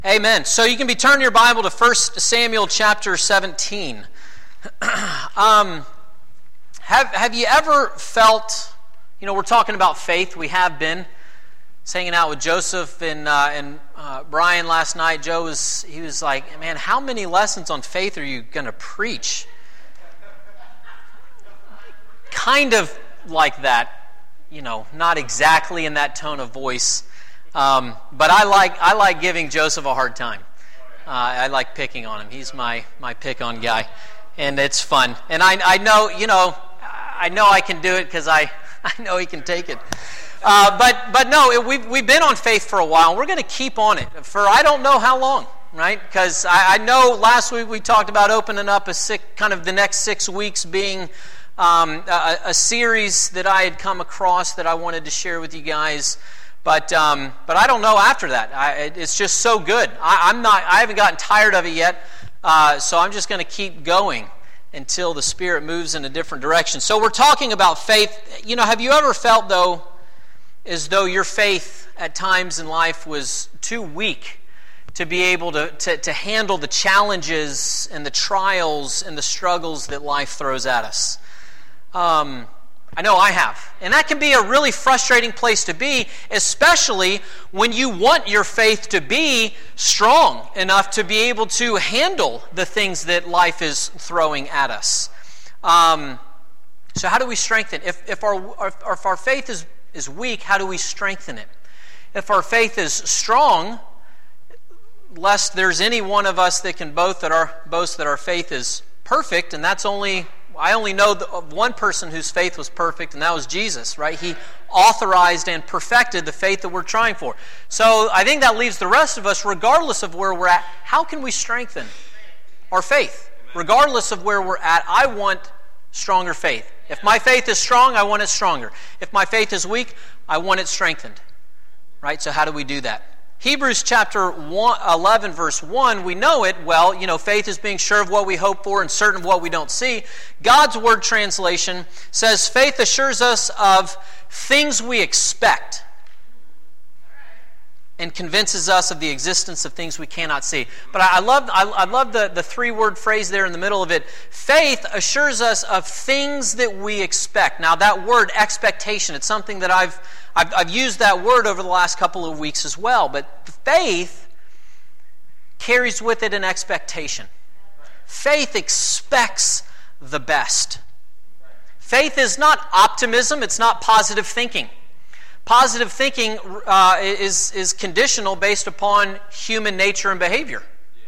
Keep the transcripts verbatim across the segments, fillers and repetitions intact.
Amen. So you can be turning your Bible to First Samuel chapter seventeen. um, have, have you ever felt, you know, we're talking about faith. We have been. Hanging out with Joseph and uh, and uh, Brian last night. Joe was, he was like, man, how many lessons on faith are you going to preach? Kind of like that, you know, not exactly in that tone of voice. Um, but I like I like giving Joseph a hard time. Uh, I like picking on him. He's my my pick on guy, and it's fun. And I I know you know I know I can do it because I I know he can take it. Uh, but but no, it, we've we've been on faith for a while. We're going to keep on it for I don't know how long, right? Because I, I know last week we talked about opening up a six, kind of the next six weeks being um, a, a series that I had come across that I wanted to share with you guys. But um, but I don't know after that. I, it's just so good. I, I'm not. I haven't gotten tired of it yet. Uh, so I'm just going to keep going until the Spirit moves in a different direction. So we're talking about faith. You know, have you ever felt though, as though your faith at times in life was too weak to be able to, to, to handle the challenges and the trials and the struggles that life throws at us? Um, I know I have. And that can be a really frustrating place to be, especially when you want your faith to be strong enough to be able to handle the things that life is throwing at us. Um, so how do we strengthen? If, if, our, if our faith is is weak, how do we strengthen it? If our faith is strong, lest there's any one of us that can boast that our boast that our faith is perfect, and that's only I only know of one person whose faith was perfect, and that was Jesus, right? He authorized and perfected the faith that we're trying for. So I think that leaves the rest of us, regardless of where we're at, how can we strengthen our faith? Regardless of where we're at, I want stronger faith. If my faith is strong, I want it stronger. If my faith is weak, I want it strengthened. Right? So how do we do that? Hebrews chapter eleven, verse one, we know it well. You know, faith is being sure of what we hope for and certain of what we don't see. God's Word translation says, faith assures us of things we expect and convinces us of the existence of things we cannot see. But I love I, I love the, the three-word phrase there in the middle of it. Faith assures us of things that we expect. Now that word, expectation, it's something that I've, I've, I've used that word over the last couple of weeks as well. But faith carries with it an expectation. Faith expects the best. Faith is not optimism, it's not positive thinking. Positive thinking uh, is, is conditional based upon human nature and behavior.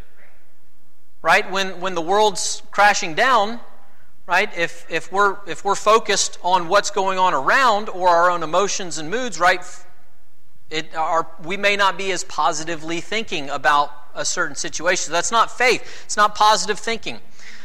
Right? When when the world's crashing down, right? If if we're if we're focused on what's going on around or our own emotions and moods, right? It our we may not be as positively thinking about a certain situation. So that's not faith. It's not positive thinking.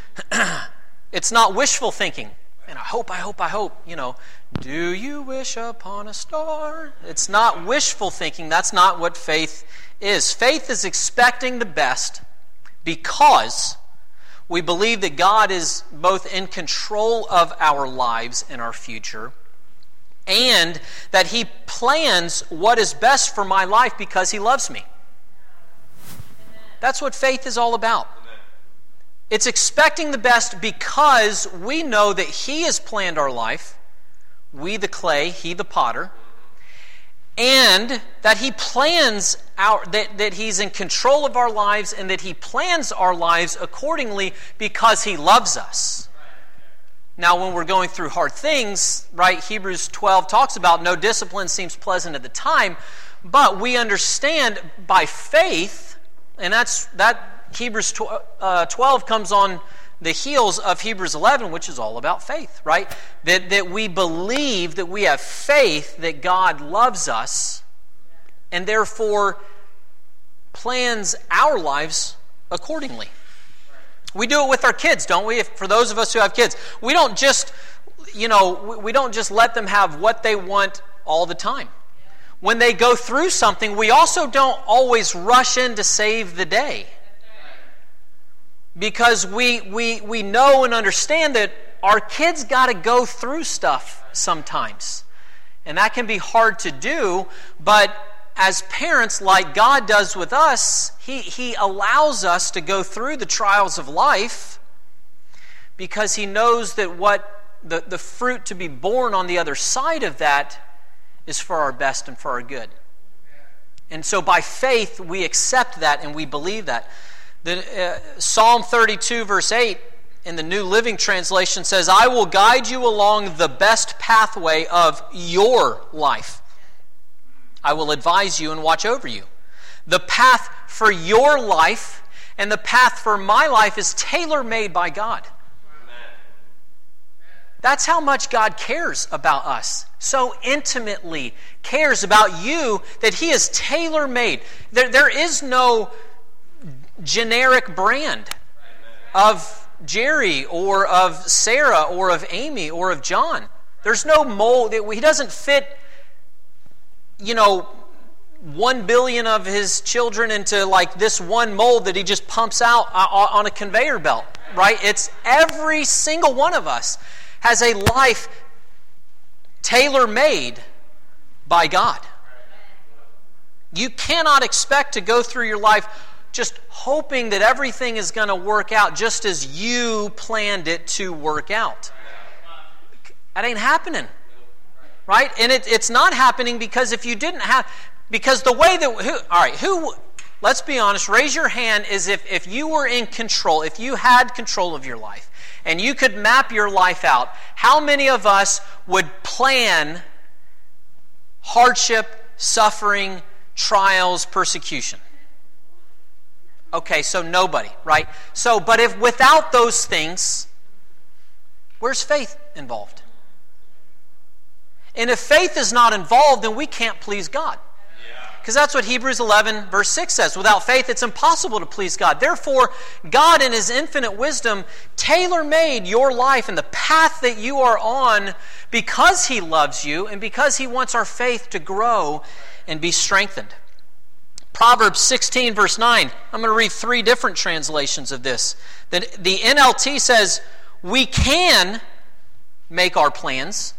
It's not wishful thinking. And I hope, I hope, I hope, you know, do you wish upon a star? It's not wishful thinking. That's not what faith is. Faith is expecting the best because we believe that God is both in control of our lives and our future, and that He plans what is best for my life because He loves me. That's what faith is all about. It's expecting the best because we know that He has planned our life, we the clay, He the potter, and that He plans our that, that He's in control of our lives and that He plans our lives accordingly because He loves us. Now, when we're going through hard things, right, Hebrews twelve talks about no discipline seems pleasant at the time, but we understand by faith, and that's that Hebrews twelve comes on the heels of Hebrews eleven, which is all about faith, right? That, that we believe, that we have faith that God loves us and therefore plans our lives accordingly. We do it with our kids, don't we? If, for those of us who have kids, we don't just, you know, we don't just let them have what they want all the time. When they go through something, we also don't always rush in to save the day. Because we we we know and understand that our kids got to go through stuff sometimes. And that can be hard to do, but as parents, like God does with us, he, he allows us to go through the trials of life because He knows that what the, the fruit to be born on the other side of that is for our best and for our good. And so by faith, we accept that and we believe that. The, uh, Psalm thirty-two, verse eight, in the New Living Translation says, I will guide you along the best pathway of your life. I will advise you and watch over you. The path for your life and the path for my life is tailor-made by God. That's how much God cares about us. So intimately cares about you that He is tailor-made. There, there is no generic brand of Jerry or of Sarah or of Amy or of John. There's no mold. He doesn't fit, you know, one billion of his children into like this one mold that He just pumps out on a conveyor belt, right? It's every single one of us has a life tailor-made by God. You cannot expect to go through your life just hoping that everything is going to work out just as you planned it to work out. That ain't happening. Right? And it, it's not happening because if you didn't have... Because the way that... Who, all right, who... Let's be honest. Raise your hand as if, if you were in control, if you had control of your life, and you could map your life out, how many of us would plan hardship, suffering, trials, persecution? Okay, so nobody, right? So, but if without those things, where's faith involved? And if faith is not involved, then we can't please God. Because that's what Hebrews eleven verse six says. Without faith, it's impossible to please God. Therefore, God in His infinite wisdom tailor-made your life and the path that you are on because He loves you and because He wants our faith to grow and be strengthened. Proverbs sixteen verse nine. I'm going to read three different translations of this. The, the N L T says, we can make our plans,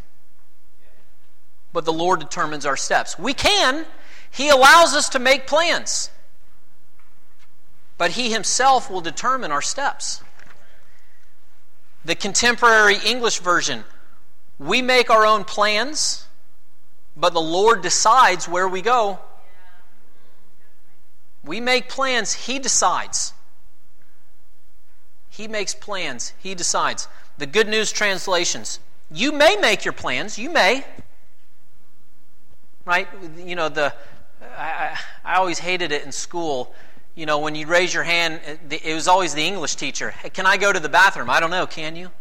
but the Lord determines our steps. We can. He allows us to make plans, but He Himself will determine our steps. The Contemporary English Version, we make our own plans, but the Lord decides where we go. We make plans, He decides. He makes plans, He decides. The Good News translations, you may make your plans, you may. Right? You know, the I, I always hated it in school. You know, when you raise your hand, it, it was always the English teacher. Hey, can I go to the bathroom? I don't know, can you?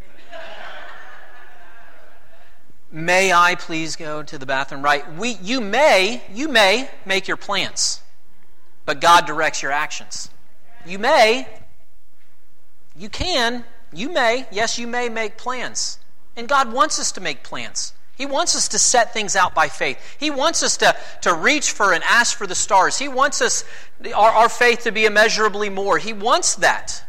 May I please go to the bathroom? Right? We, you may, you may make your plans, but God directs your actions. You may, you can, you may, yes, you may make plans. And God wants us to make plans. He wants us to set things out by faith. He wants us to, to reach for and ask for the stars. He wants us, our, our faith to be immeasurably more. He wants that.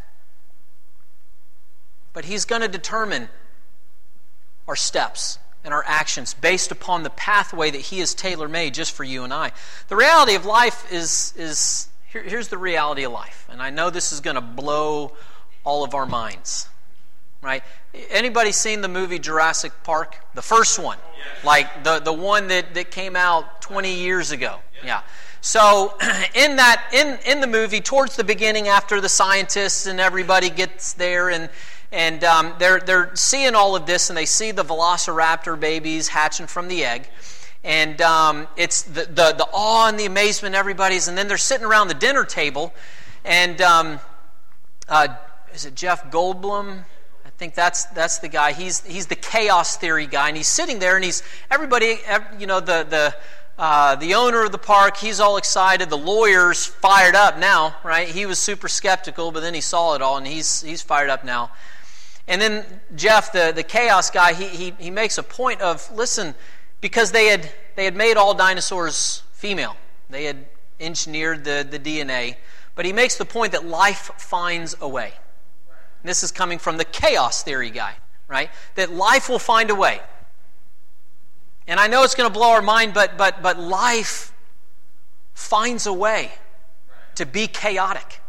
But He's going to determine our steps and our actions based upon the pathway that He has tailor-made just for you and I. The reality of life is, is here, here's the reality of life. And I know this is going to blow all of our minds. Right? Anybody seen the movie Jurassic Park? The first one. Yes. Like the, the one that, that came out twenty years ago. Yes. Yeah. So in that in, in the movie, towards the beginning, after the scientists and everybody gets there and and um, they're they're seeing all of this and they see the velociraptor babies hatching from the egg. And um, it's the, the, the awe and the amazement everybody's, and then they're sitting around the dinner table and um, uh, is it Jeff Goldblum? I think that's that's the guy. He's he's the chaos theory guy, and he's sitting there, and he's everybody. You know, the the uh, the owner of the park. He's all excited. The lawyer's fired up now, right? He was super skeptical, but then he saw it all, and he's he's fired up now. And then Jeff, the, the chaos guy, he he he makes a point of listen, because they had they had made all dinosaurs female. They had engineered the the D N A, but he makes the point that life finds a way. This is coming from the chaos theory guy, right? That life will find a way. And I know it's going to blow our mind, but but but life finds a way to be chaotic.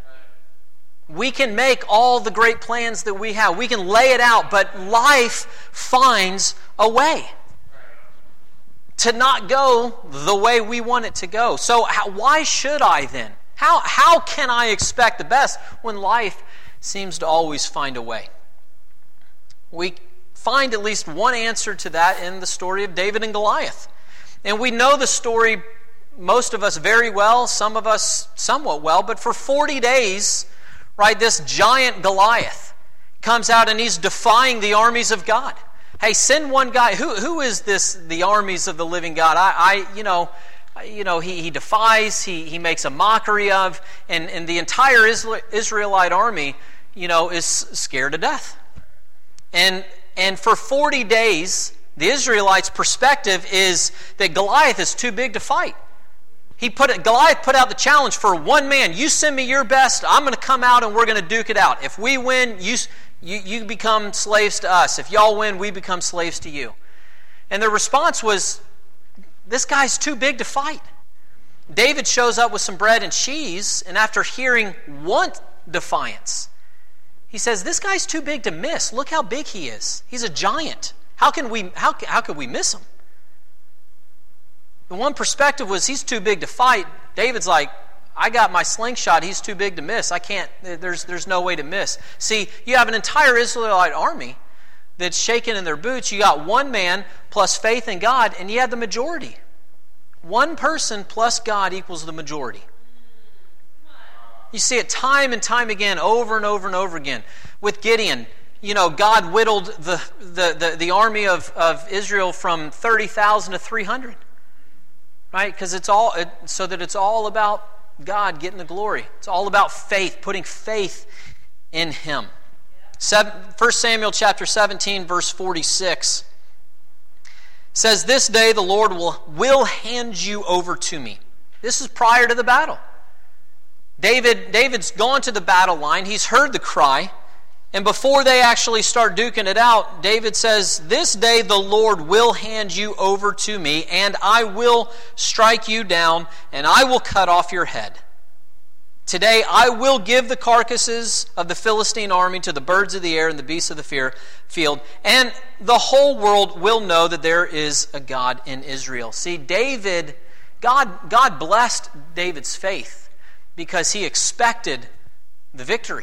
We can make all the great plans that we have. We can lay it out, but life finds a way to not go the way we want it to go. So how, why should I then? How, how can I expect the best when life seems to always find a way? We find at least one answer to that in the story of David and Goliath. And we know the story, most of us very well, some of us somewhat well, but for forty days, right, this giant Goliath comes out and he's defying the armies of God. Hey, send one guy. Who who is this? The armies of the living God. I, I you know, you know, he, he defies. He he makes a mockery of, and and the entire Israelite army, you know, is scared to death. And and for forty days, the Israelites' perspective is that Goliath is too big to fight. He put it, Goliath put out the challenge for one man. You send me your best. I'm going to come out and we're going to duke it out. If we win, you. You, you become slaves to us. If y'all win, we become slaves to you. And their response was, this guy's too big to fight. David shows up with some bread and cheese, and after hearing one defiance, he says, this guy's too big to miss. Look how big he is. He's a giant. How can we, how, how could we miss him? The one perspective was, he's too big to fight. David's like, I got my slingshot. He's too big to miss. I can't, there's, there's no way to miss. See, you have an entire Israelite army that's shaking in their boots. You got one man plus faith in God, and you had the majority. One person plus God equals the majority. You see it time and time again, over and over and over again. With Gideon, you know, God whittled the, the, the, the army of, of Israel from thirty thousand to three hundred. Right? Because it's all, it, so that it's all about God getting the glory. It's all about faith, putting faith in Him. First Samuel chapter seventeen, verse forty-six says, this day the Lord will, will hand you over to me. This is prior to the battle. David, David's gone to the battle line. He's heard the cry. And before they actually start duking it out, David says, this day the Lord will hand you over to me, and I will strike you down, and I will cut off your head. Today I will give the carcasses of the Philistine army to the birds of the air and the beasts of the field, and the whole world will know that there is a God in Israel. See, David, God, God blessed David's faith because he expected the victory.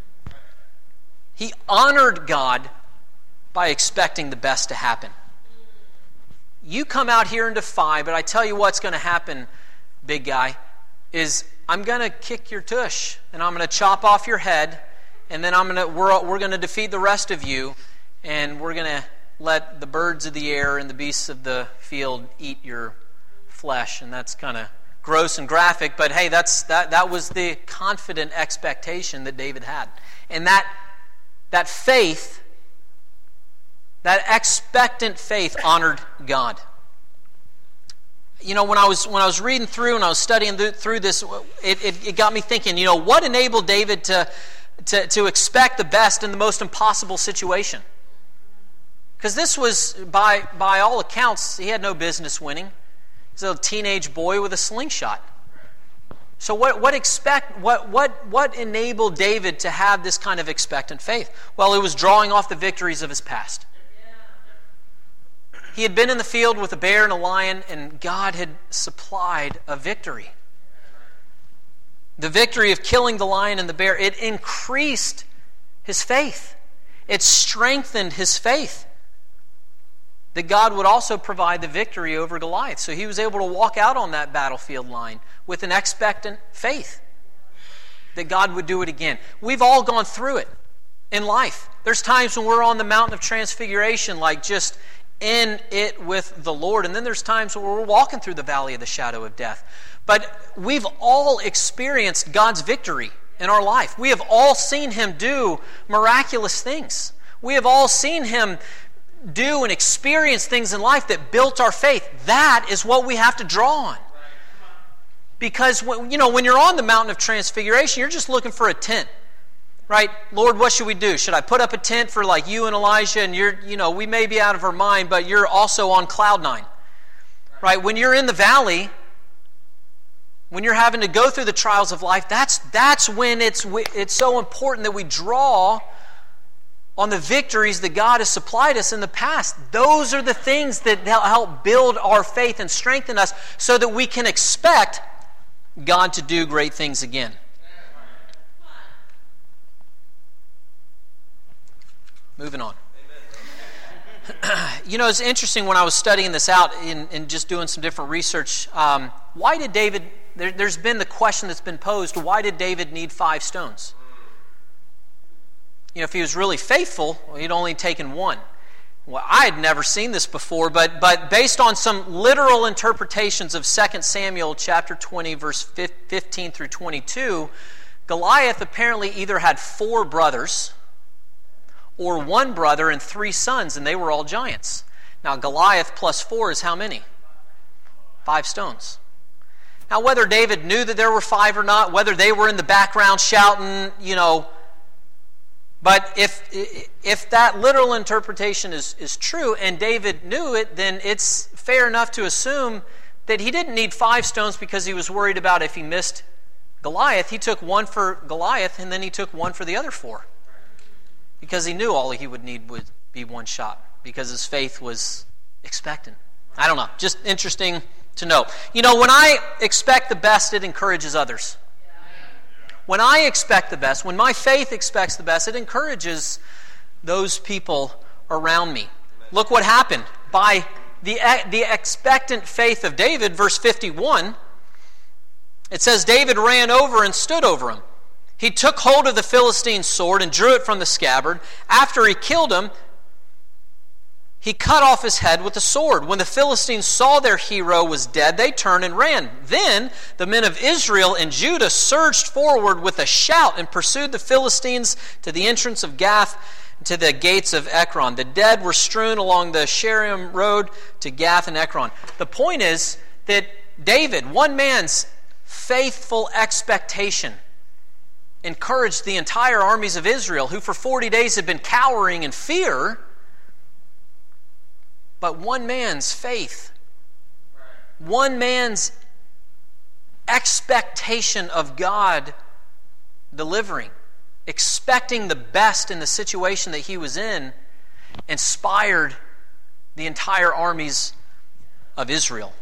He honored God by expecting the best to happen. You come out here and defy, but I tell you what's going to happen, big guy, is I'm going to kick your tush, and I'm going to chop off your head, and then I'm going to we're we're going to defeat the rest of you, and we're going to let the birds of the air and the beasts of the field eat your flesh. And that's kind of gross and graphic, but hey, that's that that was the confident expectation that David had. And that That faith, that expectant faith honored God. You know, when I was when I was reading through and I was studying through this, it, it, it got me thinking, you know, what enabled David to, to, to expect the best in the most impossible situation? Because this was, by, by all accounts, he had no business winning. He's a teenage boy with a slingshot. So what what expect what what what enabled David to have this kind of expectant faith? Well, it was drawing off the victories of his past. He had been in the field with a bear and a lion, and God had supplied a victory. The victory of killing the lion and the bear, it increased his faith. It strengthened his faith that God would also provide the victory over Goliath. So he was able to walk out on that battlefield line with an expectant faith that God would do it again. We've all gone through it in life. There's times when we're on the mountain of transfiguration, like just in it with the Lord. And then there's times when we're walking through the valley of the shadow of death. But we've all experienced God's victory in our life. We have all seen Him do miraculous things. We have all seen Him do and experience things in life that built our faith. That is what we have to draw on. Because when, you know, when you're on the mountain of transfiguration, you're just looking for a tent. Right? Lord, what should we do? Should I put up a tent for like you and Elijah, and you're, you know, we may be out of our mind, but you're also on cloud nine. Right? When you're in the valley, when you're having to go through the trials of life, that's, that's when it's, it's so important that we draw on the victories that God has supplied us in the past. Those are the things that help build our faith and strengthen us so that we can expect God to do great things again. Moving on. You know, it's interesting when I was studying this out and, and just doing some different research. Um, why did David, there, there's been the question that's been posed, why did David need five stones? You know, if he was really faithful, well, he'd only taken one. Well, I had never seen this before, but but based on some literal interpretations of Second Samuel chapter twenty, verse fifteen through twenty-two, Goliath apparently either had four brothers or one brother and three sons, and they were all giants. Now, Goliath plus four is how many? Five stones. Now, whether David knew that there were five or not, whether they were in the background shouting, you know, but if if that literal interpretation is, is true and David knew it, then it's fair enough to assume that he didn't need five stones because he was worried about if he missed Goliath. He took one for Goliath and then he took one for the other four. Because he knew all he would need would be one shot. Because his faith was expectant. I don't know. Just interesting to know. You know, when I expect the best, it encourages others. When I expect the best, when my faith expects the best, it encourages those people around me. Look what happened. By the, the expectant faith of David, verse fifty-one, it says, David ran over and stood over him. He took hold of the Philistine's sword and drew it from the scabbard. After he killed him, he cut off his head with the sword. When the Philistines saw their hero was dead, they turned and ran. Then the men of Israel and Judah surged forward with a shout and pursued the Philistines to the entrance of Gath, to the gates of Ekron. The dead were strewn along the Shaaraim road to Gath and Ekron. The point is that David, one man's faithful expectation, encouraged the entire armies of Israel, who for forty days had been cowering in fear. But one man's faith, one man's expectation of God delivering, expecting the best in the situation that he was in, inspired the entire armies of Israel.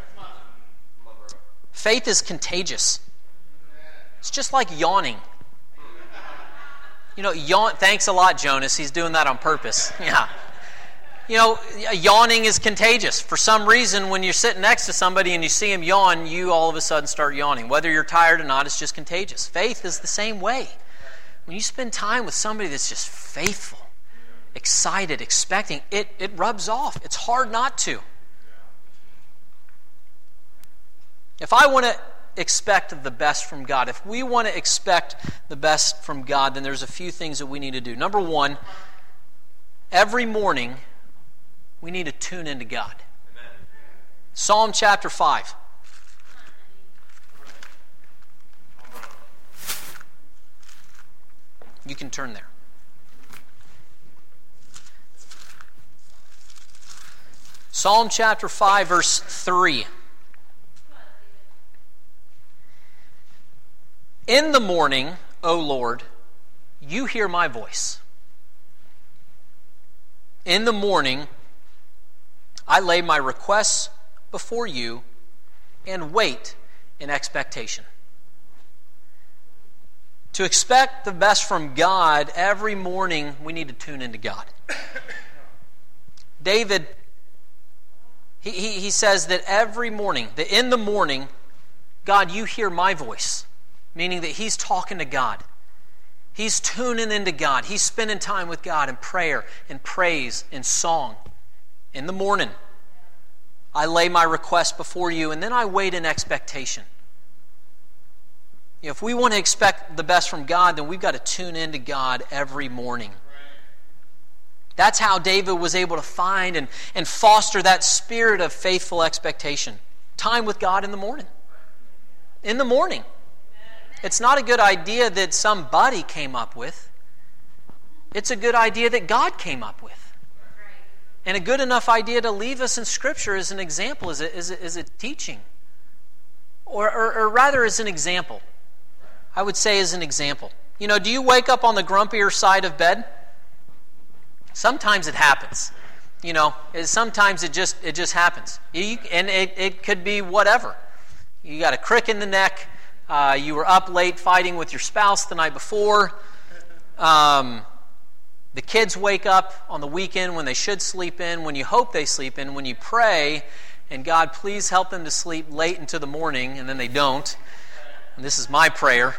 Faith is contagious. It's just like yawning. You know, yawn. Thanks a lot, Jonas. He's doing that on purpose. Yeah. You know, yawning is contagious. For some reason, when you're sitting next to somebody and you see him yawn, you all of a sudden start yawning. Whether you're tired or not, it's just contagious. Faith is the same way. When you spend time with somebody that's just faithful, excited, expecting, it, it rubs off. It's hard not to. If I want to expect the best from God, if we want to expect the best from God, then there's a few things that we need to do. Number one, every morning, we need to tune into God. Amen. Psalm chapter five. You can turn there. Psalm chapter five, verse three. In the morning, O Lord, you hear my voice. In the morning, I lay my requests before you and wait in expectation. To expect the best from God, every morning we need to tune into God. David, he, he, he says that every morning, that in the morning, God, you hear my voice. Meaning that he's talking to God. He's tuning into God. He's spending time with God in prayer and praise and song. In the morning, I lay my request before you, and then I wait in expectation. You know, if we want to expect the best from God, then we've got to tune into God every morning. That's how David was able to find and, and foster that spirit of faithful expectation. Time with God in the morning. In the morning. It's not a good idea that somebody came up with. It's a good idea that God came up with. And a good enough idea to leave us in Scripture as an example, as a, as a, as a teaching. or, or, or rather as an example. I would say as an example. You know, do you wake up on the grumpier side of bed? Sometimes it happens. You know, it, sometimes it just it just happens. You, and it, it could be whatever. You got a crick in the neck. Uh, you were up late fighting with your spouse the night before. Um, the kids wake up on the weekend when they should sleep in, when you hope they sleep in, when you pray, and God, please help them to sleep late into the morning, and then they don't. And this is my prayer.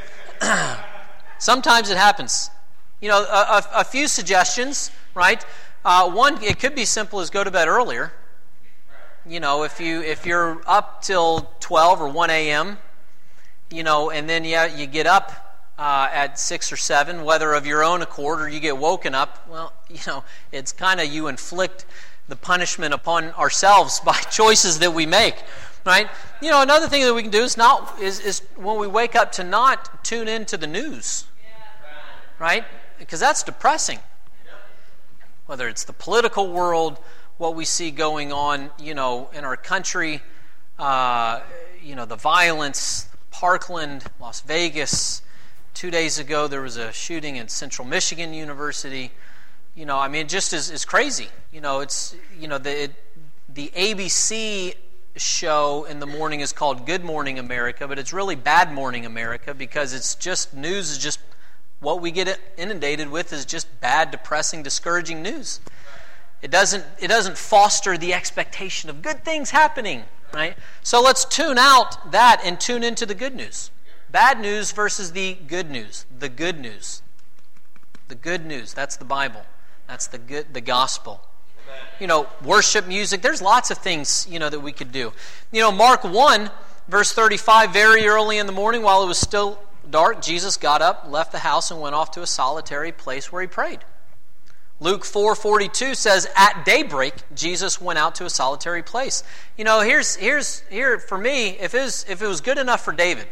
Sometimes it happens. You know, a, a, a few suggestions, right? Uh, one, it could be simple as go to bed earlier. You know, if you if you're up till twelve or one a.m., you know, and then you you get up uh, at six or seven, whether of your own accord or you get woken up. Well, you know, it's kind of you inflict the punishment upon ourselves by choices that we make. Right? You know, another thing that we can do is not is, is when we wake up to not tune into the news. Right? Because that's depressing. Whether it's the political world, what we see going on, you know, in our country, uh, you know, the violence, Parkland, Las Vegas. Two days ago, there was a shooting in Central Michigan University. You know, I mean, it just is, is crazy. You know, it's, you know, the it, the A B C show in the morning is called Good Morning America, but it's really Bad Morning America because it's just news is just what we get inundated with is just bad, depressing, discouraging news. It doesn't it doesn't foster the expectation of good things happening, right? So let's tune out that and tune into the good news. Bad news versus the good news. The good news. The good news. That's the Bible. That's the good the gospel. You know, worship music. There's lots of things, you know, that we could do. You know, Mark one, verse thirty-five, very early in the morning while it was still dark, Jesus got up, left the house, and went off to a solitary place where he prayed. Luke four forty-two says, at daybreak, Jesus went out to a solitary place. You know, here's here's here for me, if it was, if it was good enough for David,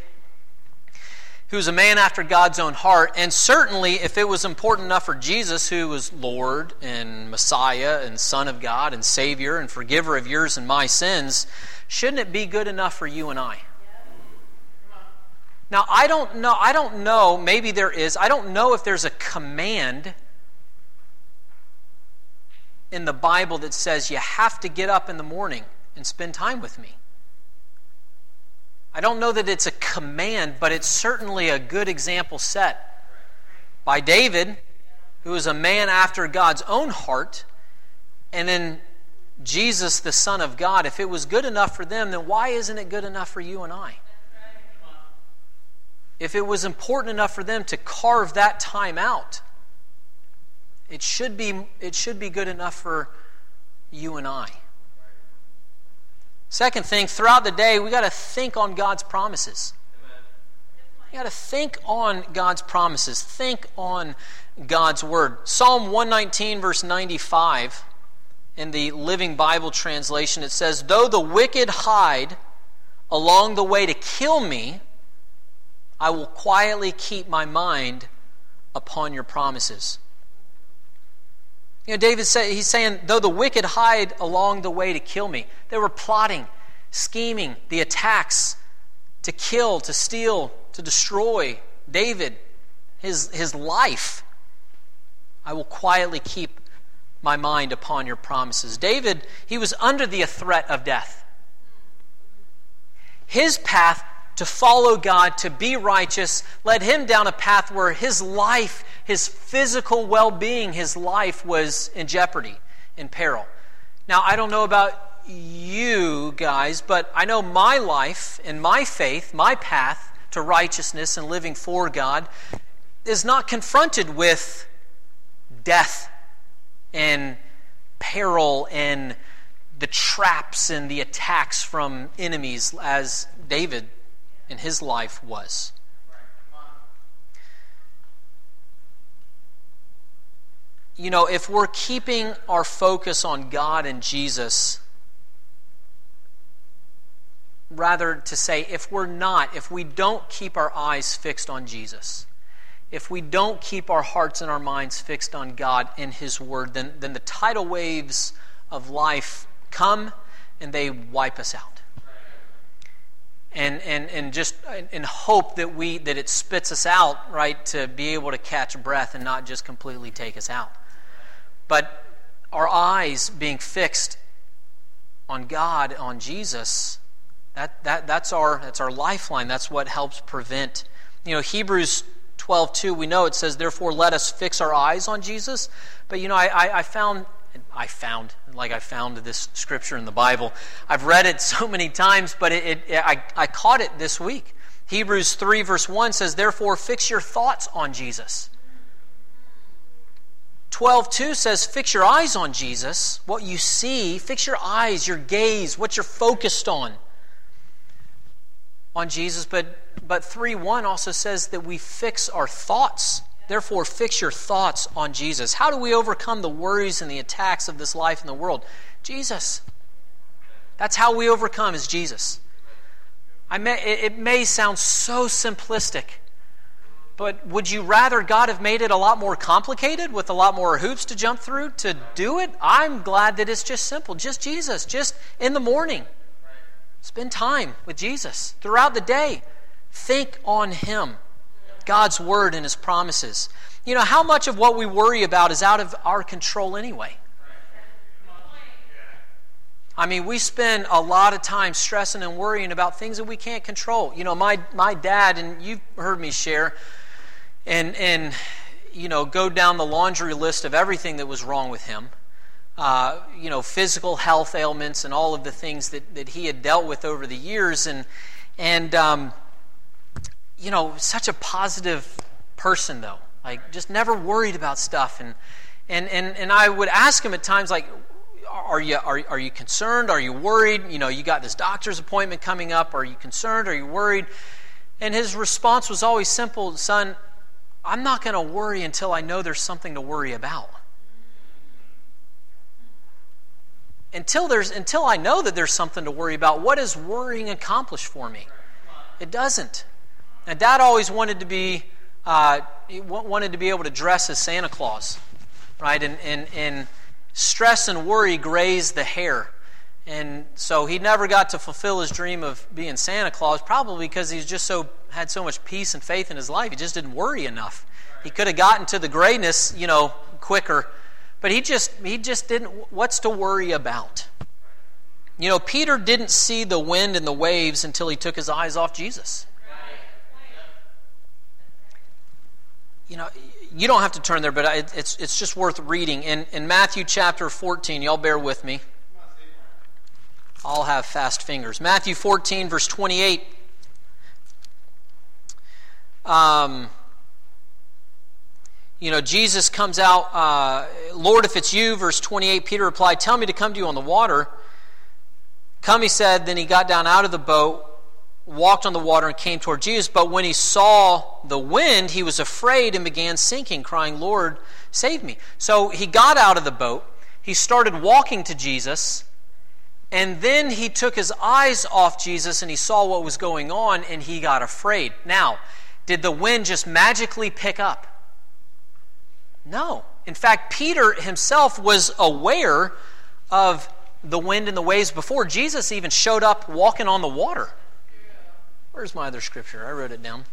who was a man after God's own heart, and certainly if it was important enough for Jesus, who was Lord and Messiah and Son of God and Savior and forgiver of yours and my sins, shouldn't it be good enough for you and I? Now, I don't know, I don't know, maybe there is, I don't know if there's a command in the Bible that says you have to get up in the morning and spend time with me. I don't know that it's a command, but it's certainly a good example set by David, who was a man after God's own heart, and then Jesus, the Son of God. If it was good enough for them, then why isn't it good enough for you and I? If it was important enough for them to carve that time out, it should be, it should be good enough for you and I. Second thing, throughout the day, we got to think on God's promises. You got to think on God's promises. Think on God's word. Psalm one nineteen, verse ninety-five, in the Living Bible translation, it says, though the wicked hide along the way to kill me, I will quietly keep my mind upon your promises. You know, David say, he's saying, though the wicked hide along the way to kill me, they were plotting, scheming, the attacks to kill, to steal, to destroy David, his, his life. I will quietly keep my mind upon your promises. David, he was under the threat of death. His path to follow God, to be righteous, led him down a path where his life, his physical well-being, his life was in jeopardy, in peril. Now, I don't know about you guys, but I know my life and my faith, my path to righteousness and living for God is not confronted with death and peril and the traps and the attacks from enemies as David in his life was. You know, if we're keeping our focus on God and Jesus, rather to say, if we're not, if we don't keep our eyes fixed on Jesus, if we don't keep our hearts and our minds fixed on God and His Word, then, then the tidal waves of life come and they wipe us out. and and and just in hope that we that it spits us out, right, to be able to catch breath and not just completely take us out. But our eyes being fixed on God, on Jesus, that that that's our that's our lifeline. That's what helps prevent. You know, Hebrews twelve two, we know it says, therefore let us fix our eyes on Jesus. But you know, I, I, I found I found like I found this scripture in the Bible. I've read it so many times, but it, it I, I caught it this week. Hebrews three verse one says, therefore fix your thoughts on Jesus. twelve two says, fix your eyes on Jesus. What you see, fix your eyes, your gaze, what you're focused on. On Jesus. But but three one also says that we fix our thoughts. Therefore, fix your thoughts on Jesus. How do we overcome the worries and the attacks of this life in the world? Jesus. That's how we overcome, is Jesus. I may, it may sound so simplistic, but would you rather God have made it a lot more complicated with a lot more hoops to jump through to do it? I'm glad that it's just simple. Just Jesus. Just in the morning. Spend time with Jesus. Throughout the day, think on Him. God's Word and His promises. You know, how much of what we worry about is out of our control anyway? I mean, we spend a lot of time stressing and worrying about things that we can't control. You know, my my dad, and you've heard me share, and, and you know, go down the laundry list of everything that was wrong with him. Uh, you know, physical health ailments and all of the things that, that he had dealt with over the years. And, and um, you know, such a positive person, though. Like, just never worried about stuff. And and and, and I would ask him at times, like, are you, are, are you concerned? Are you worried? You know, you got this doctor's appointment coming up. Are you concerned? Are you worried? And his response was always simple, son, I'm not going to worry until I know there's something to worry about. Until there's, until I know that there's something to worry about, what does worrying accomplish for me? It doesn't. Now, Dad always wanted to be, uh, wanted to be able to dress as Santa Claus, right? And and and stress and worry graze the hair, and so he never got to fulfill his dream of being Santa Claus. Probably because he's just so had so much peace and faith in his life, he just didn't worry enough. He could have gotten to the greatness, you know, quicker. But he just he just didn't, what's to worry about? You know, Peter didn't see the wind and the waves until he took his eyes off Jesus. You know, you don't have to turn there, but it's it's just worth reading. In, in Matthew chapter fourteen, y'all bear with me. I'll have fast fingers. Matthew fourteen, verse twenty-eight. Um... You know, Jesus comes out, uh, Lord, if it's you, verse twenty-eight, Peter replied, tell me to come to you on the water. Come, he said, then he got down out of the boat, walked on the water, and came toward Jesus. But when he saw the wind, he was afraid and began sinking, crying, Lord, save me. So he got out of the boat, he started walking to Jesus, and then he took his eyes off Jesus and he saw what was going on and he got afraid. Now, did the wind just magically pick up? No. In fact, Peter himself was aware of the wind and the waves before Jesus even showed up walking on the water. Where's my other scripture? I wrote it down.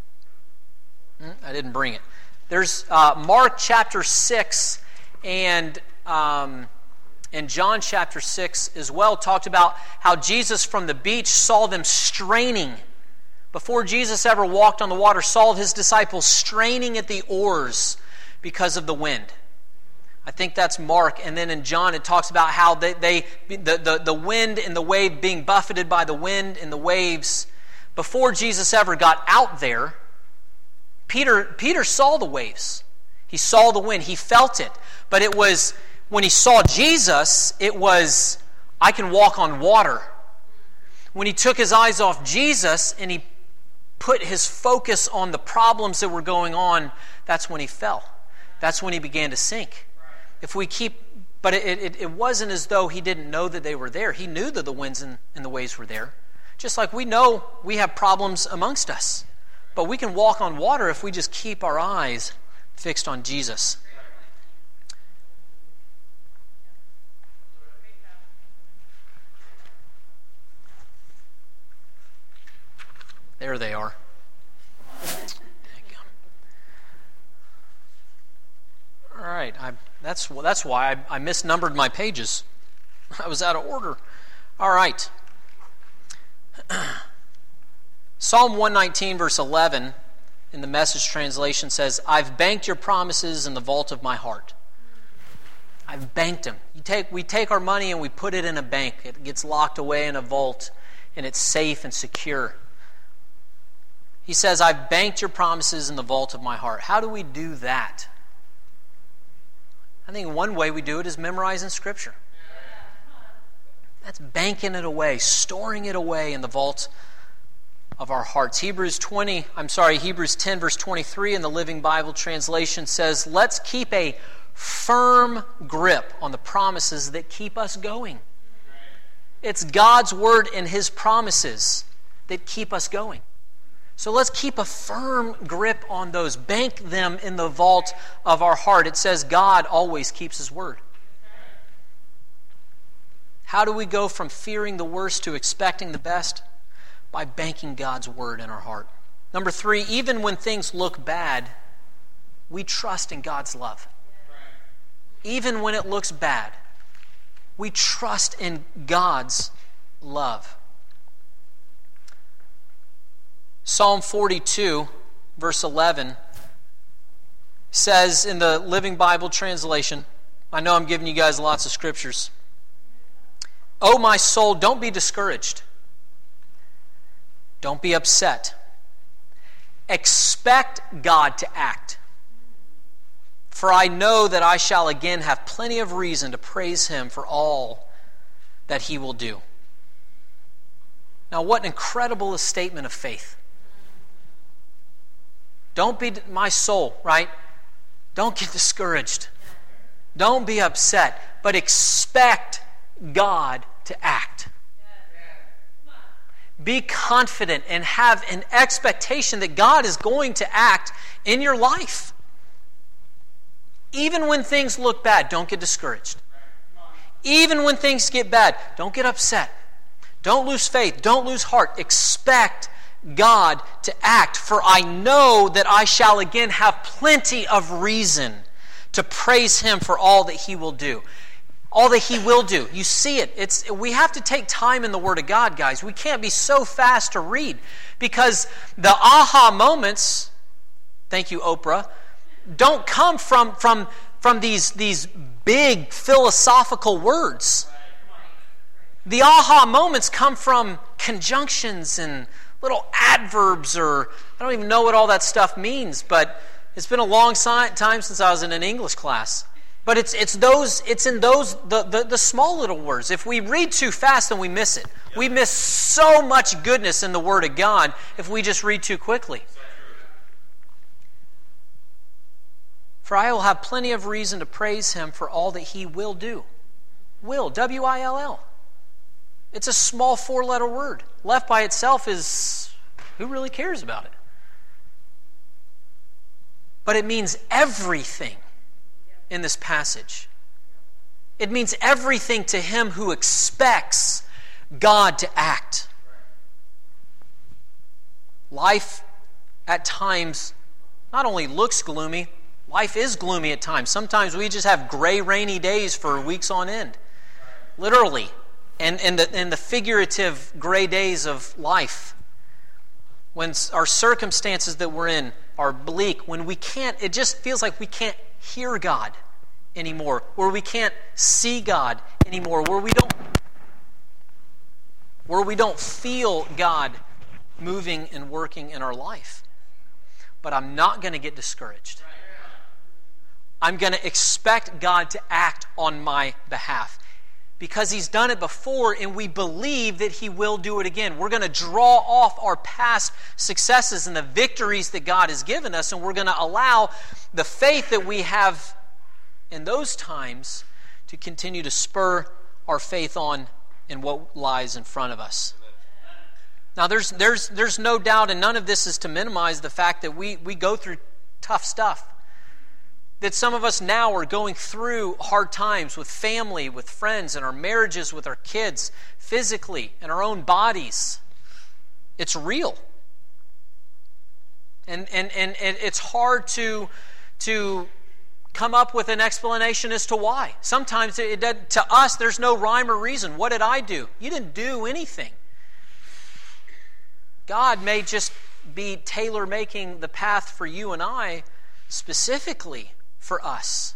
I didn't bring it. There's uh, Mark chapter six and um, and John chapter six as well talked about how Jesus from the beach saw them straining. Before Jesus ever walked on the water, saw his disciples straining at the oars because of the wind. I think that's Mark. And then in John it talks about how they, they the, the, the wind and the wave being buffeted by the wind and the waves. Before Jesus ever got out there, Peter, Peter saw the waves. He saw the wind. He felt it. But it was, when he saw Jesus, it was, I can walk on water. When he took his eyes off Jesus and he put his focus on the problems that were going on, that's when he fell. That's when he began to sink. If we keep, but it, it, it wasn't as though he didn't know that they were there. He knew that the winds and, and the waves were there. Just like we know we have problems amongst us. But we can walk on water if we just keep our eyes fixed on Jesus. There they are. All right, I, that's that's why I, I misnumbered my pages. I was out of order. All right. Psalm one nineteen, verse eleven, in the Message translation says, "I've banked your promises in the vault of my heart." I've banked them. You take, we take our money and we put it in a bank. It gets locked away in a vault, and it's safe and secure. He says, "I've banked your promises in the vault of my heart." How do we do that? I think one way we do it is memorizing Scripture. That's banking it away, storing it away in the vault of our hearts. Hebrews twenty, I'm sorry, Hebrews ten, verse twenty-three in the Living Bible translation says, "Let's keep a firm grip on the promises that keep us going." It's God's word and His promises that keep us going. So let's keep a firm grip on those. Bank them in the vault of our heart. It says God always keeps His word. How do we go from fearing the worst to expecting the best? By banking God's word in our heart. Number three, even when things look bad, we trust in God's love. Even when it looks bad, we trust in God's love. Psalm forty-two, verse eleven, says in the Living Bible translation, I know I'm giving you guys lots of scriptures. "Oh, my soul, don't be discouraged. Don't be upset. Expect God to act. For I know that I shall again have plenty of reason to praise Him for all that He will do." Now, what an incredible statement of faith. Don't be, my soul, right? Don't get discouraged. Don't be upset, but expect God to act. Be confident and have an expectation that God is going to act in your life. Even when things look bad, don't get discouraged. Even when things get bad, don't get upset. Don't lose faith. Don't lose heart. Expect God to act, for I know that I shall again have plenty of reason to praise Him for all that He will do. All that He will do. You see it. It's we have to take time in the Word of God, guys. We can't be so fast to read, because the aha moments, thank you, Oprah, don't come from, from, from these, these big philosophical words. The aha moments come from conjunctions and little adverbs, or I don't even know what all that stuff means, but it's been a long time since I was in an English class. But it's it's those it's in those the, the, the small little words. If we read too fast, then we miss it. We miss so much goodness in the Word of God if we just read too quickly. "For I will have plenty of reason to praise Him for all that He will do." Will, W I L L. It's a small four-letter word. Left by itself is, who really cares about it? But it means everything in this passage. It means everything to him who expects God to act. Life at times not only looks gloomy, life is gloomy at times. Sometimes we just have gray, rainy days for weeks on end. Literally. And, and, the, and the figurative gray days of life. When our circumstances that we're in are bleak, when we can't, it just feels like we can't hear God anymore, where we can't see God anymore, where we don't where we don't feel God moving and working in our life. But I'm not going to get discouraged. I'm going to expect God to act on my behalf, because He's done it before, and we believe that He will do it again. We're going to draw off our past successes and the victories that God has given us, and we're going to allow the faith that we have in those times to continue to spur our faith on in what lies in front of us. Now, there's there's there's no doubt, and none of this is to minimize the fact that we, we go through tough stuff. That some of us now are going through hard times with family, with friends, in our marriages, with our kids, physically, in our own bodies. It's real. And, and, and it's hard to, to come up with an explanation as to why. Sometimes it, it, to us, there's no rhyme or reason. What did I do? You didn't do anything. God may just be tailor-making the path for you and I specifically for us,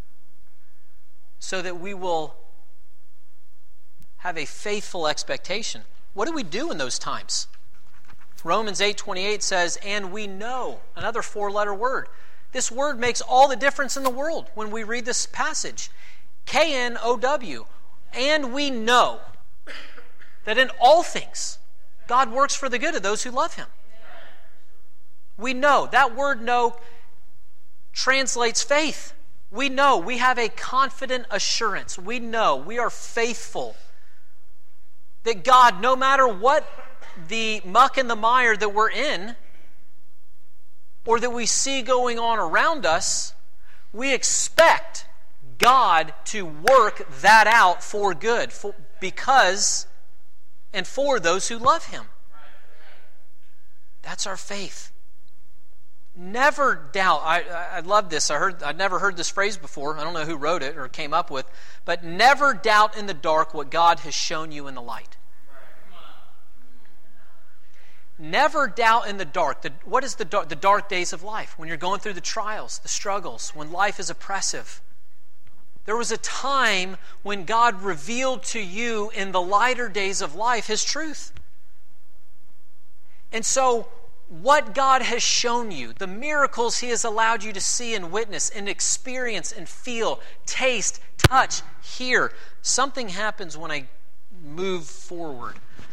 so that we will have a faithful expectation. What do we do in those times? Romans eight twenty-eight says, and we know, another four-letter word. This word makes all the difference in the world when we read this passage. K N O W. And we know that in all things, God works for the good of those who love Him. We know. That word know translates faith. We know. We have a confident assurance. We know. We are faithful that God, no matter what the muck and the mire that we're in, or that we see going on around us, we expect God to work that out for good, for, because and for those who love Him. That's our faith. Never doubt. I, I love this. I heard. I'd never heard this phrase before. I don't know who wrote it or came up with, but never doubt in the dark what God has shown you in the light. Never doubt in the dark. The, what is the dark, the dark days of life? When you're going through the trials, the struggles, when life is oppressive. There was a time when God revealed to you in the lighter days of life His truth. And so, what God has shown you, the miracles He has allowed you to see and witness and experience and feel, taste, touch, hear, something happens when I move forward.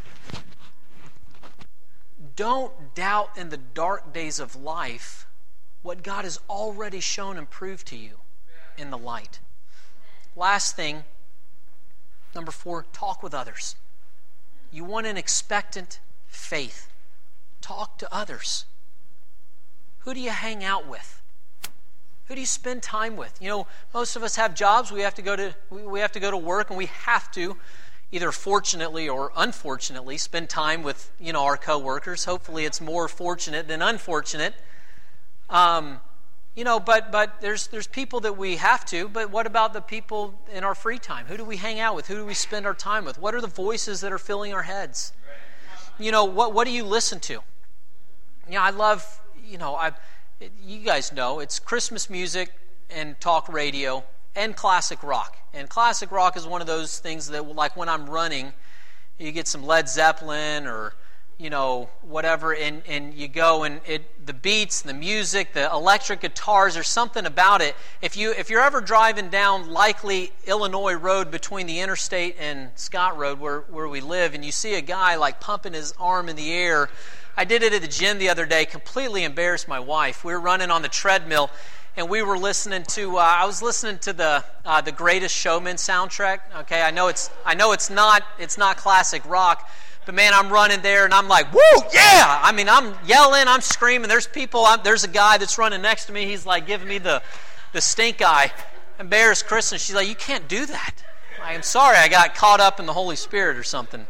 Don't doubt in the dark days of life what God has already shown and proved to you in the light. Last thing, number four, talk with others. You want an expectant faith. Talk to others. Who do you hang out with? Who do you spend time with? You know, most of us have jobs. We have to go to we have to go to work, and we have to, either fortunately or unfortunately, spend time with, you know, our coworkers. Hopefully, it's more fortunate than unfortunate. Um, you know, but but there's there's people that we have to. But what about the people in our free time? Who do we hang out with? Who do we spend our time with? What are the voices that are filling our heads? You know, what what do you listen to? Yeah, I love, you know, I, you guys know, it's Christmas music and talk radio and classic rock. And classic rock is one of those things that, like when I'm running, you get some Led Zeppelin or, you know, whatever, and, and you go and it the beats, the music, the electric guitars, there's something about it. If, you, if you're ever driving down likely Illinois Road between the interstate and Scott Road where, where we live, and you see a guy like pumping his arm in the air. I did it at the gym the other day, completely embarrassed my wife. We were running on the treadmill, and we were listening to, uh, I was listening to the uh, the Greatest Showman soundtrack. Okay, I know it's I know it's not it's not classic rock, but man, I'm running there, and I'm like, woo, yeah! I mean, I'm yelling, I'm screaming. There's people, I'm, there's a guy that's running next to me. He's like giving me the, the stink eye. Embarrassed Kristen. She's like, you can't do that. I'm sorry, I got caught up in the Holy Spirit or something.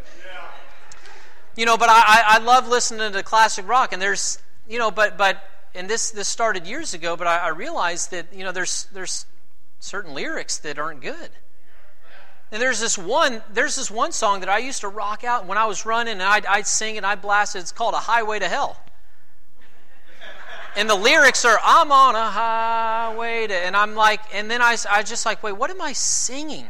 You know, but I, I love listening to classic rock, and there's, you know, but but and this this started years ago, but I, I realized that, you know, there's there's certain lyrics that aren't good. And there's this one there's this one song that I used to rock out when I was running, and I'd, I'd sing it, I'd blast it. It's called "A Highway to Hell," and the lyrics are, "I'm on a highway to," and I'm like, and then I I just like, wait, what am I singing?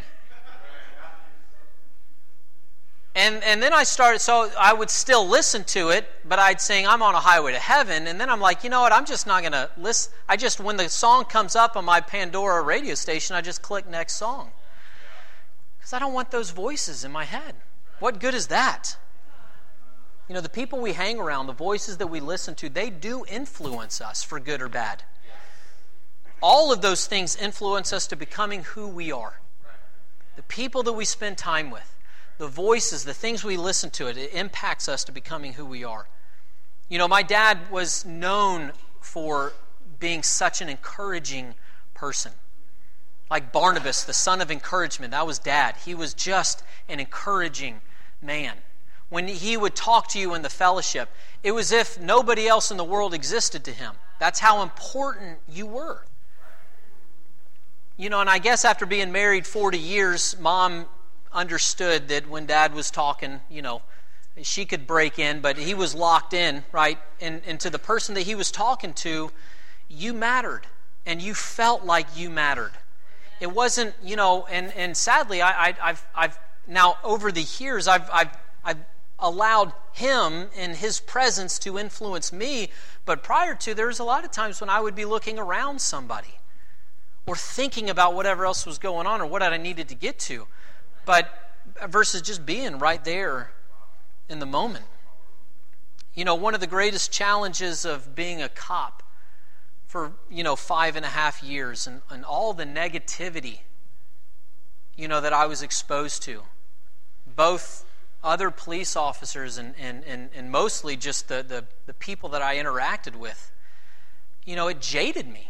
And and then I started, so I would still listen to it, but I'd sing, "I'm on a highway to heaven," and then I'm like, you know what, I'm just not going to listen. I just, when the song comes up on my Pandora radio station, I just click next song. Because I don't want those voices in my head. What good is that? You know, the people we hang around, the voices that we listen to, they do influence us for good or bad. All of those things influence us to becoming who we are. The people that we spend time with, the voices, the things we listen to, it, it impacts us to becoming who we are. You know, my dad was known for being such an encouraging person. Like Barnabas, the son of encouragement, that was Dad. He was just an encouraging man. when he would talk to you in the fellowship, it was as if nobody else in the world existed to him. That's how important you were. You know, and I guess after being married forty years, Mom understood that when Dad was talking, you know, she could break in, but he was locked in, right? And, and to the person that he was talking to, you mattered. And you felt like you mattered. It wasn't, you know, and, and sadly, I, I, I've, I've now over the years, I've, I've, I've allowed him and his presence to influence me. But prior to, there was a lot of times when I would be looking around somebody or thinking about whatever else was going on or what I needed to get to. But versus just being right there in the moment. You know, one of the greatest challenges of being a cop for, you know, five and a half years and, and all the negativity, you know, that I was exposed to. Both other police officers and, and, and, and mostly just the, the, the people that I interacted with. You know, it jaded me.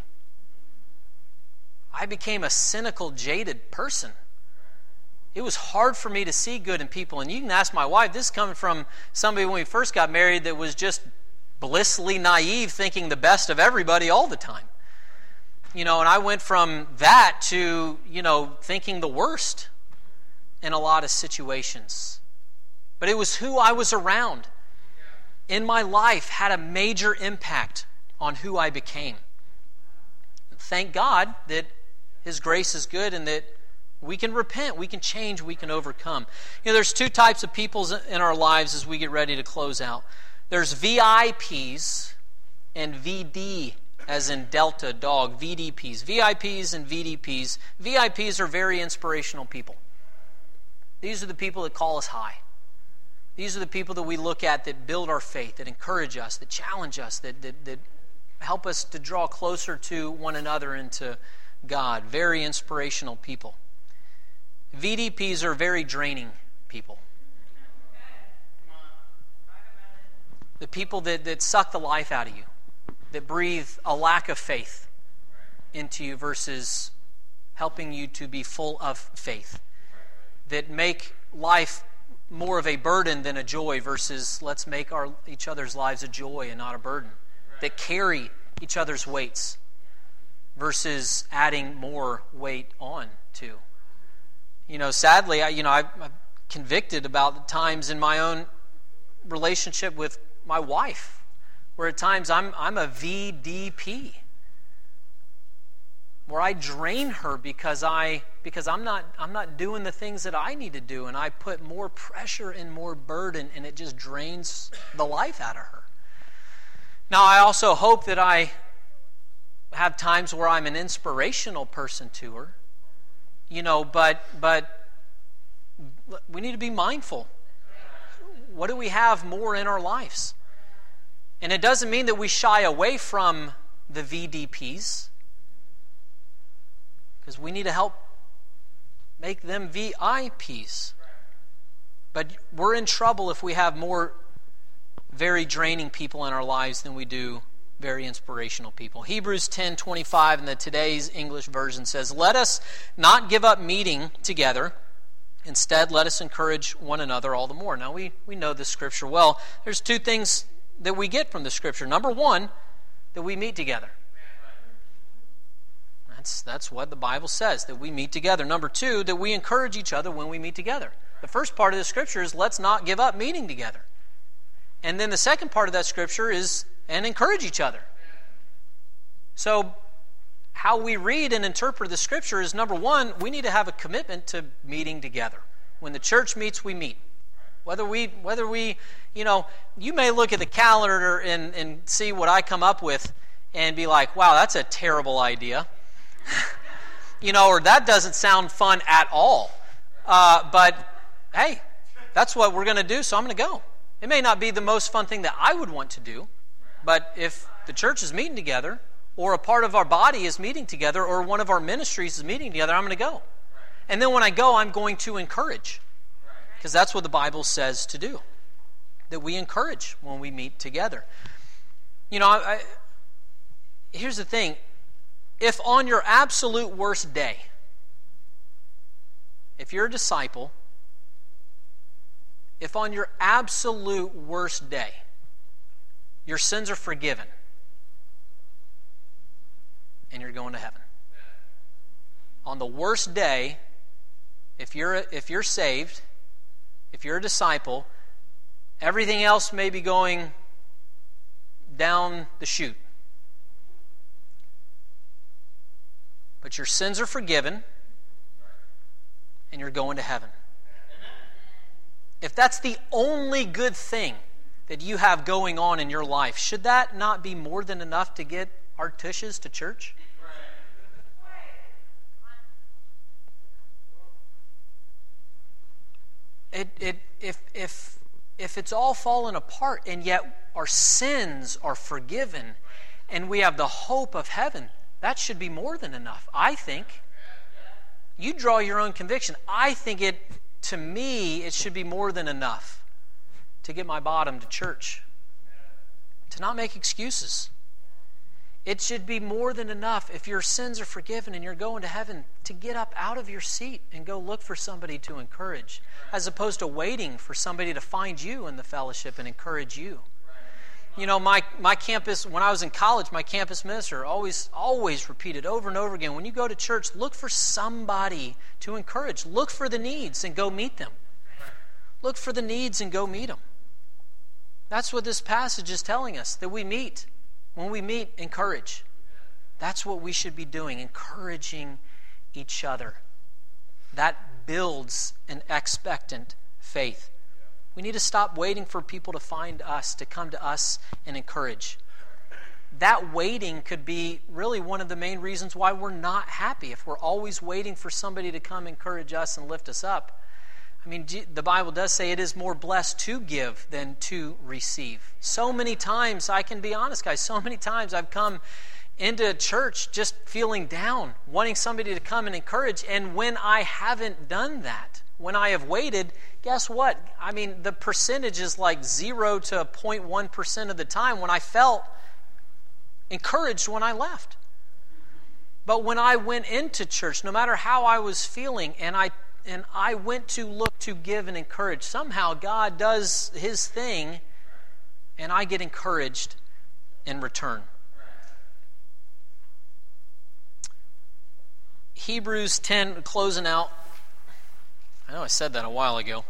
I became a cynical, jaded person. It was hard for me to see good in people. And you can ask my wife, this is coming from somebody when we first got married that was just blissfully naive, thinking the best of everybody all the time. You know, and I went from that to, you know, thinking the worst in a lot of situations. But it was who I was around in my life had a major impact on who I became. Thank God that His grace is good and that we can repent, we can change, we can overcome. You know, there's two types of people in our lives as we get ready to close out. There's V I Ps and V D, as in Delta, dog, V D Ps. V I Ps and V D Ps. V I Ps are very inspirational people. These are the people that call us high. These are the people that we look at that build our faith, that encourage us, that challenge us, that, that, that help us to draw closer to one another and to God. Very inspirational people. V D Ps are very draining people. The people that, that suck the life out of you, that breathe a lack of faith into you versus helping you to be full of faith, that make life more of a burden than a joy versus let's make our each other's lives a joy and not a burden, that carry each other's weights versus adding more weight on to. You know, sadly, I, you know, I, I'm convicted about the times in my own relationship with my wife, where at times I'm I'm a V D P, where I drain her because I because I'm not I'm not doing the things that I need to do, and I put more pressure and more burden, and it just drains the life out of her. Now, I also hope that I have times where I'm an inspirational person to her. You know, but but we need to be mindful. What do we have more in our lives? And it doesn't mean that we shy away from the V D Ps, because we need to help make them V I Ps. But we're in trouble if we have more very draining people in our lives than we do very inspirational people. Hebrews ten twenty-five in the today's English version says, "Let us not give up meeting together. Instead, let us encourage one another all the more." Now, we, we know this scripture well. There's two things that we get from the scripture. Number one, that we meet together. That's, that's what the Bible says, that we meet together. Number two, that we encourage each other when we meet together. The first part of the scripture is let's not give up meeting together. And then the second part of that scripture is and encourage each other. So how we read and interpret the scripture is, number one, we need to have a commitment to meeting together. When the church meets, we meet. Whether we, whether we, you know, you may look at the calendar and, and see what I come up with and be like, wow, that's a terrible idea. You know, or that doesn't sound fun at all. Uh, but, hey, that's what we're going to do, so I'm going to go. It may not be the most fun thing that I would want to do, but if the church is meeting together, or a part of our body is meeting together, or one of our ministries is meeting together, I'm going to go. And then when I go, I'm going to encourage. Because that's what the Bible says to do. That we encourage when we meet together. You know, I, I, here's the thing. If on your absolute worst day, if you're a disciple, if on your absolute worst day, your sins are forgiven, and you're going to heaven. On the worst day, if you're if you're saved, if you're a disciple, everything else may be going down the chute. But your sins are forgiven, and you're going to heaven. If that's the only good thing that you have going on in your life, should that not be more than enough to get our tushes to church? It, it, if, if, if it's all fallen apart and yet our sins are forgiven and we have the hope of heaven, that should be more than enough, I think. You draw your own conviction. I think it, to me, it should be more than enough to get my bottom to church. To not make excuses. It should be more than enough if your sins are forgiven and you're going to heaven to get up out of your seat and go look for somebody to encourage, as opposed to waiting for somebody to find you in the fellowship and encourage you. You know, my, my campus, when I was in college, my campus minister always, always repeated over and over again, when you go to church, look for somebody to encourage. Look for the needs and go meet them. Look for the needs and go meet them. That's what this passage is telling us, that we meet. When we meet, encourage. That's what we should be doing, encouraging each other. That builds an expectant faith. We need to stop waiting for people to find us, to come to us and encourage. That waiting could be really one of the main reasons why we're not happy. If we're always waiting for somebody to come encourage us and lift us up. I mean, the Bible does say it is more blessed to give than to receive. So many times, I can be honest, guys, so many times I've come into church just feeling down, wanting somebody to come and encourage. And when I haven't done that, when I have waited, guess what? I mean, the percentage is like zero to zero point one percent of the time when I felt encouraged when I left. But when I went into church, no matter how I was feeling, and I and I went to look to give and encourage, somehow God does His thing, and I get encouraged in return. Hebrews ten, closing out. I know I said that a while ago.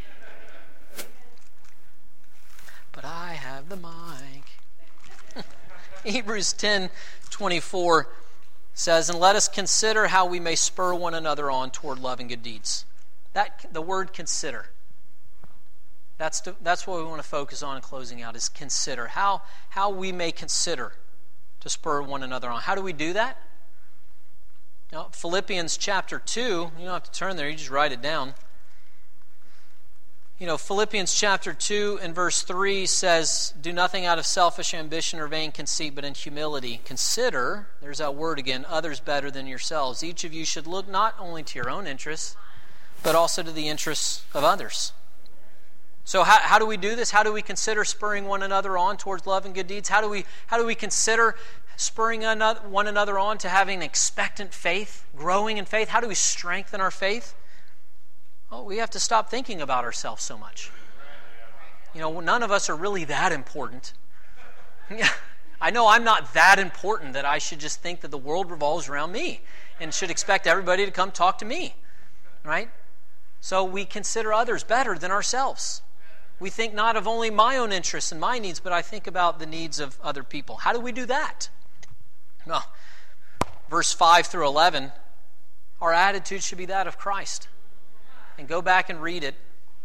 But I have the mic. Hebrews ten twenty-four says, "And let us consider how we may spur one another on toward love and good deeds." That the word consider. That's to, that's what we want to focus on in closing out, is consider. How, how we may consider to spur one another on. How do we do that? Now, Philippians chapter two, you don't have to turn there, you just write it down. You know, Philippians chapter two and verse three says, "Do nothing out of selfish ambition or vain conceit, but in humility consider," there's that word again, "others better than yourselves. Each of you should look not only to your own interests, but also to the interests of others." So how, how do we do this? How do we consider spurring one another on towards love and good deeds? How do we how do we consider spurring another, one another on to having expectant faith, growing in faith? How do we strengthen our faith? Well, we have to stop thinking about ourselves so much. You know, none of us are really that important. I know I'm not that important that I should just think that the world revolves around me and should expect everybody to come talk to me, right? So we consider others better than ourselves. We think not of only my own interests and my needs, but I think about the needs of other people. How do we do that? Well, verse five through eleven, our attitude should be that of Christ. And go back and read it.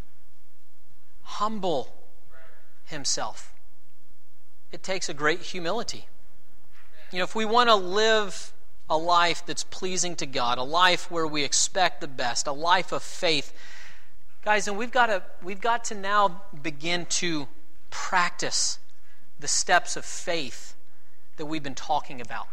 Humble himself. It takes a great humility. You know, if we want to live a life that's pleasing to God, a life where we expect the best, a life of faith, guys, and we've got to we've got to now begin to practice the steps of faith that we've been talking about.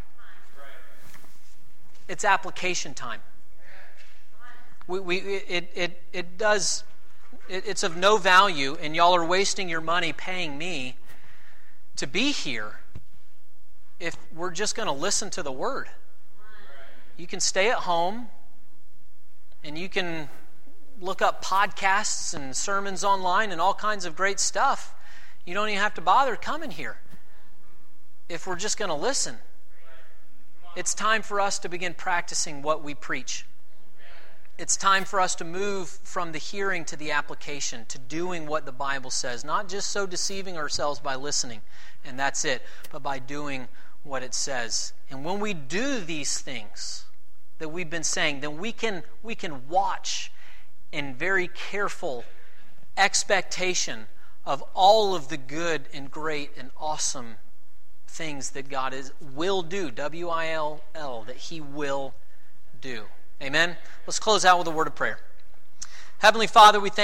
It's application time. We, we it it it does it, it's of no value, and y'all are wasting your money paying me to be here if we're just going to listen to the word. You can stay at home and you can look up podcasts and sermons online and all kinds of great stuff. You don't even have to bother coming here if we're just going to listen. It's time for us to begin practicing what we preach. It's time for us to move from the hearing to the application, to doing what the Bible says, not just so deceiving ourselves by listening, and that's it, but by doing what it says. And when we do these things that we've been saying, then we can we can watch in very careful expectation of all of the good and great and awesome things that God is will do, W I L L, that He will do. Amen? Let's close out with a word of prayer. Heavenly Father, we thank